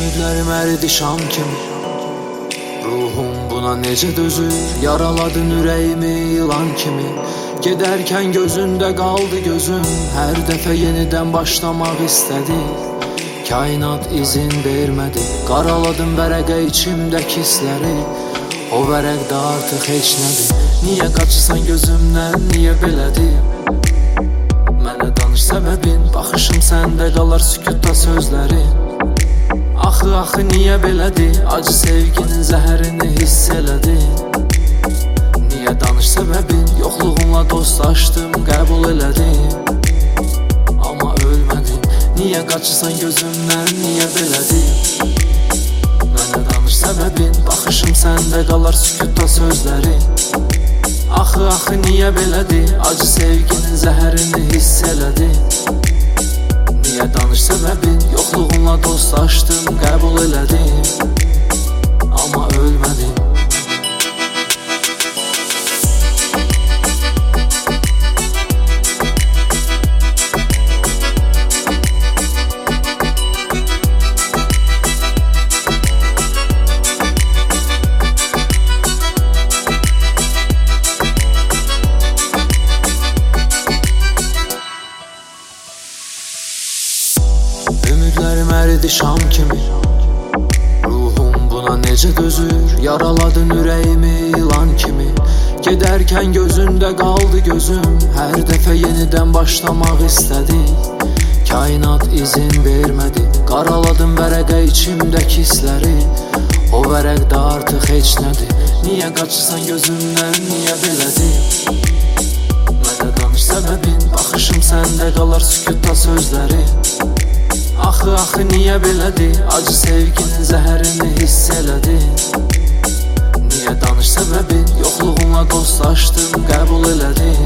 Ümidlərim əridi şam kimi, ruhum buna necə dözür? Yaraladın ürəyimi ilan kimi, gedərkən gözündə qaldı gözüm. Hər dəfə yenidən başlamaq istədi, kainat izin vermədi. Qaraladım vərəqə içimdəki hissləri, o vərəqdə artıq heç nədir. Niyə qaçırsan gözümdən, niyə belədir? Mənə danış səbəbin, baxışım səndə qalar sükutda sözləri. Axı, axı, niyə belədir? Acı sevginin zəhərini hiss elədim. Niyə danış səbəbin? Yoxluğunla dostlaşdım, qəbul elədim. Amma ölmədim. Niyə qaçırsan gözümdən, niyə belədir? Mənə danış səbəbin, baxışım səndə qalar sükutda sözləri. Axı, axı, niyə belədir? Acı sevginin zəhərini hiss elədim. Niyə danış səbəbin? Yoxluğunla dostlaşdım, qəbul elədim. Amma ölmədim. Ümidlərim əridi şam kimi, ruhum buna necə dözür? Yaraladın ürəyimi ilan kimi, gedərkən gözündə qaldı gözüm. Hər dəfə yenidən başlamaq istədi, kainat izin vermədi. Qaraladım vərəqə içimdəki hissləri, o vərəqdə artıq heç nədir. Niyə qaçırsan gözümdən, niyə belədir? Mənə danış səbəbin, baxışım səndə qalar sükutda sözləri. Axı, axı, niyə belədir? Acı sevginin zəhərini hiss elədim. Niyə danış səbəbin? Yoxluğunla dostlaşdım, qəbul elədim.